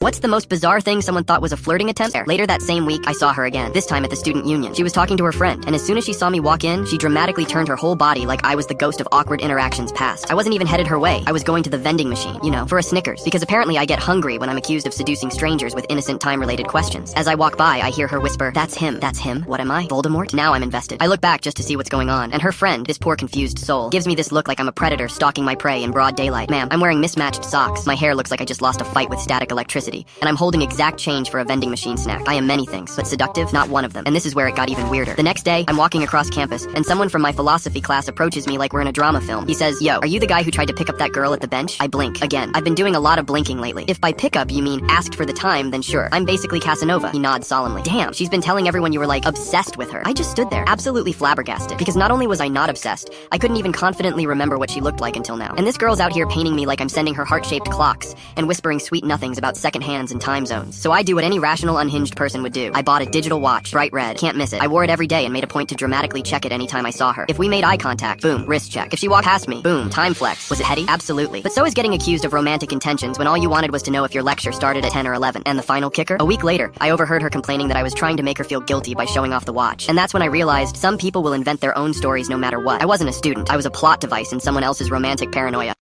What's the most bizarre thing someone thought was a flirting attempt? Later that same week, I saw her again, this time at the student union. She was talking to her friend, and as soon as she saw me walk in, she dramatically turned her whole body like I was the ghost of awkward interactions past. I wasn't even headed her way. I was going to the vending machine, you know, for a Snickers, because apparently I get hungry when I'm accused of seducing strangers with innocent time-related questions. As I walk by, I hear her whisper, "That's him. That's him. What am I? Voldemort?" Now I'm invested. I look back just to see what's going on, and her friend, this poor confused soul, gives me this look like I'm a predator stalking my prey in broad daylight. Ma'am, I'm wearing mismatched socks. My hair looks like I just lost a fight with static electricity, and I'm holding exact change for a vending machine snack. I am many things, but seductive, not one of them. And this is where it got even weirder. The next day, I'm walking across campus, and someone from my philosophy class approaches me like we're in a drama film. He says, "Yo, are you the guy who tried to pick up that girl at the bench?" I blink. Again, I've been doing a lot of blinking lately. If by pickup you mean asked for the time, then sure. I'm basically Casanova. He nods solemnly. Damn, she's been telling everyone you were like obsessed with her. I just stood there, absolutely flabbergasted, because not only was I not obsessed, I couldn't even confidently remember what she looked like until now. And this girl's out here painting me like I'm sending her heart-shaped clocks and whispering sweet nothings about second hands and time zones. So I do what any rational, unhinged person would do. I bought a digital watch, bright red, can't miss it. I wore it every day and made a point to dramatically check it anytime I saw her. If we made eye contact, boom, wrist check. If she walked past me, boom, time flex. Was it heady? Absolutely. But so is getting accused of romantic intentions when all you wanted was to know if your lecture started at 10 or 11. And the final kicker? A week later, I overheard her complaining that I was trying to make her feel guilty by showing off the watch. And that's when I realized some people will invent their own stories no matter what. I wasn't a student. I was a plot device in someone else's romantic paranoia.